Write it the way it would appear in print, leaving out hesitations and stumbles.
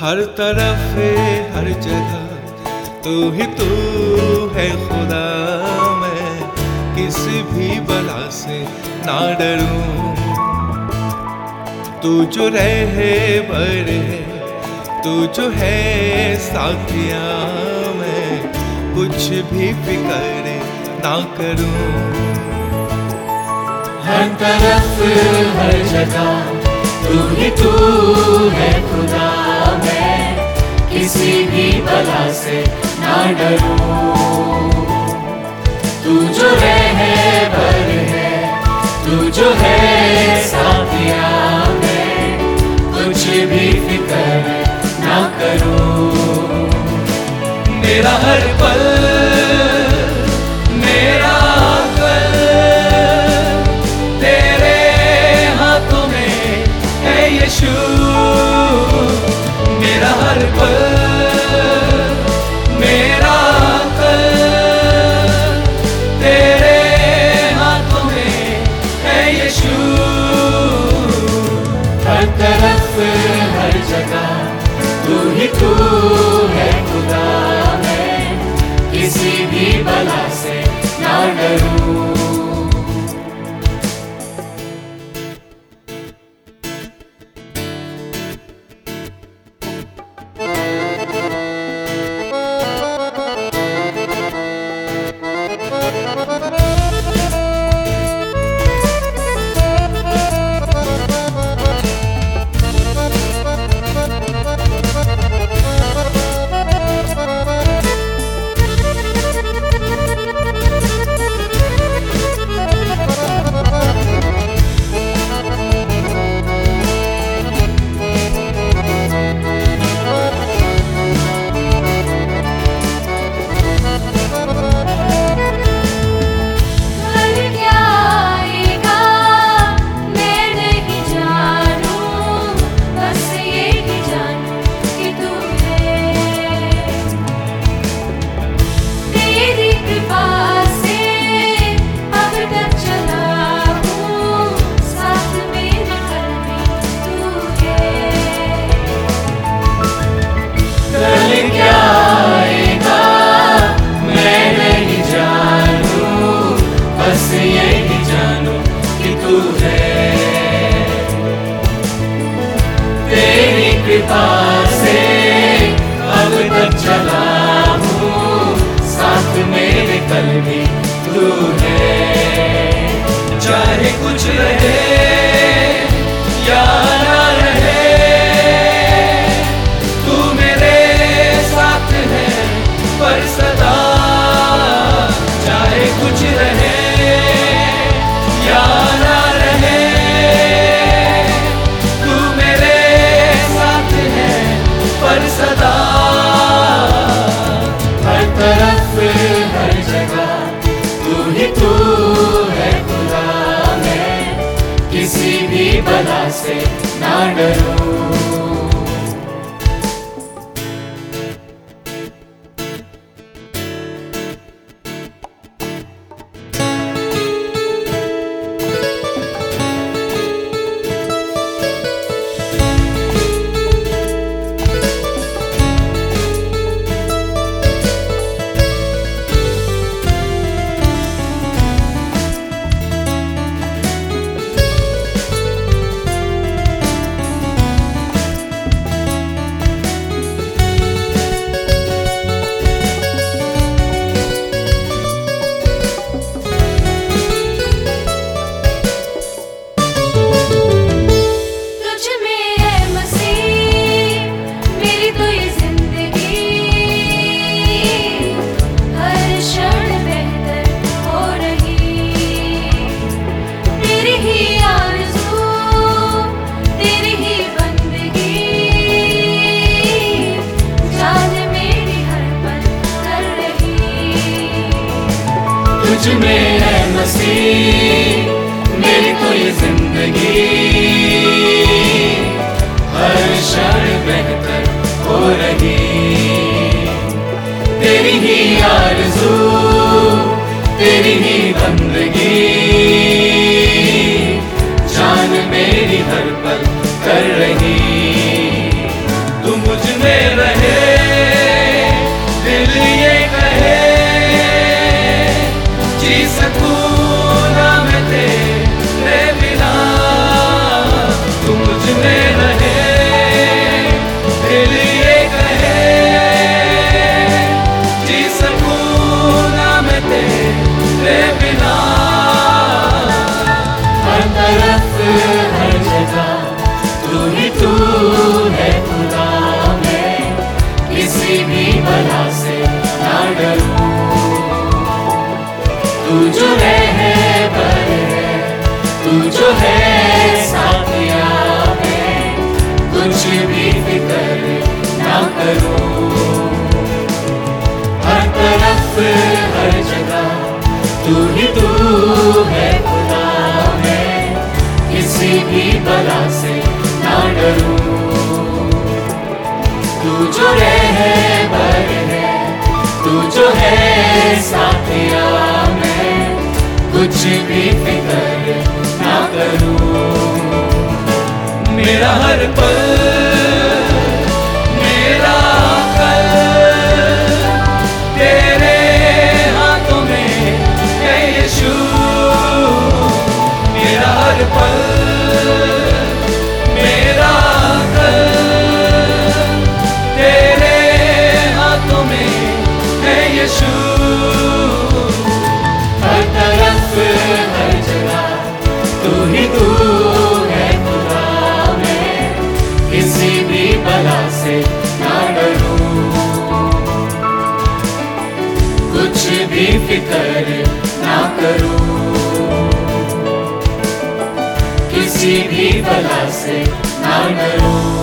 हर तरफ हर जगह तू ही तू है खुदा। मैं किसी भी बला से ना डरूं, तू जो रहे बर है, तू जो है साथिया। मैं कुछ भी फिक्र ना करूं। हर तरफ हर जगह तू ही तू है खुदा। मैं किसी भी बला से ना डरूं, तू जो रहे बर है, तू जो है साथिया। मैं कुछ भी फिक्र ना करूं। मेरा हर पल मेरा कल तेरे हाथों में है यीशु। मेरा हर पल मेरा कल तेरे हाथों में है यीशु। हर तरफ हर जगह तू ही तू है खुदा। मैं किसी भी बला से ना डरूं। कृपा से अब तक चला हूँ, साथ मेरे कल भी तू है। चाहे कुछ रहे या ना रहे, तू मेरे साथ है पर सदा। चाहे कुछ रहे या ना रहे, तू मेरे साथ है पर सदा। हर तरफ हर जगह तू ही तू है खुदा। मैं किसी भी बला से ना डरूं। तुझ में है मसीह मेरी तो ये जिंदगी, हर क्षण बेहतर हो रही। तेरी ही आरज़ू, तेरी ही बंदगी, जान मेरी हर पल कर रही। तू मुझ जी सकूं ना मैं तेरे बिना, तू मुझ में रहे, दिल ये कहे, जी सकूं ना मैं तेरे बिना। हर तरफ हर जगह तू ही तू है खुदा, मैं किसी भी बला से ना डरूं। तू जो रहबर है, तू जो है साथिया, मैं कुछ भी फिक्र ना करूं। हर तरफ हर जगह तू ही तू है खुदा, मैं किसी भी बला से ना डरूं। तू जो रहबर है, तू जो है साथिया, मैं कुछ भी फिक्र ना करूं। मेरा हर पल, मेरा कल तेरे हाथों में है यीशु। मेरा हर पल, मेरा कल तेरे हाथों में है यीशु। हर तरफ हर जगह तू ही तू है खुदा, मैं किसी भी बला से ना डरूं। कुछ भी फिक्र ना करूं, किसी भी बला से ना डरूं।